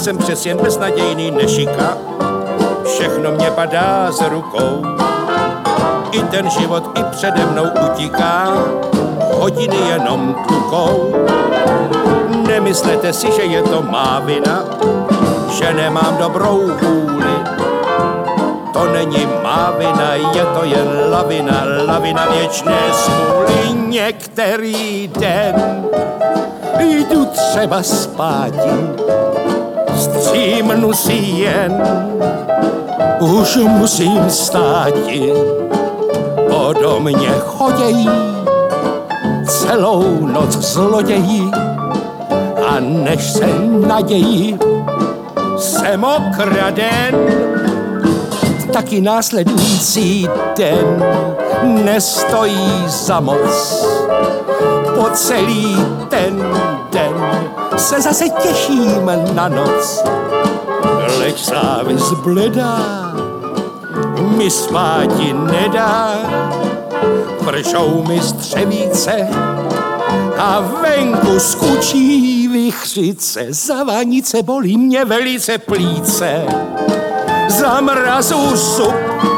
jsem přes jen beznadějný nešika, všechno mě padá z rukou. I ten život i přede mnou utíká, hodiny jenom tlukou. Nemyslete si, že je to má vina, že nemám dobrou vůli. To není má vina, je to jen lavina věčné smůly. Některý den jdu třeba spáti, střímnu si jen, už musím státi. Odo mě chodějí celou noc zlodějí a než se nadějí, jsem okraden, taky následující den nestojí za moc. Po celý ten den se zase těším na noc, leč závist bledá mi spáti nedá. Pršou mi střevíce a venku skučí vichřice. Za vanice bolí mě velice plíce, za mrazu sup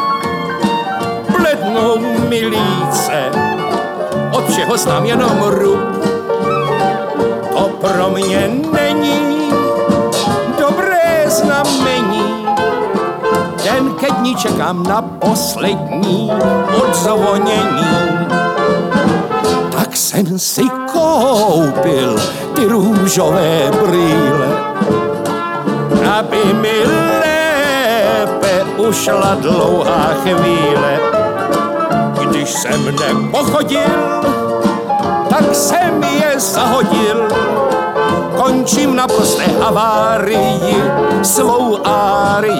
blednou mi líce. Od všeho znám jenom rub, to pro mě není dobré znamení. Den ke dni čekám na poslední odzvonění. Tak jsem si koupil ty růžové brýle, aby mi lépe ušla dlouhá chvíle. Když jsem nepochodil, tak jsem je zahodil. Končím na prosté havárii svou árii.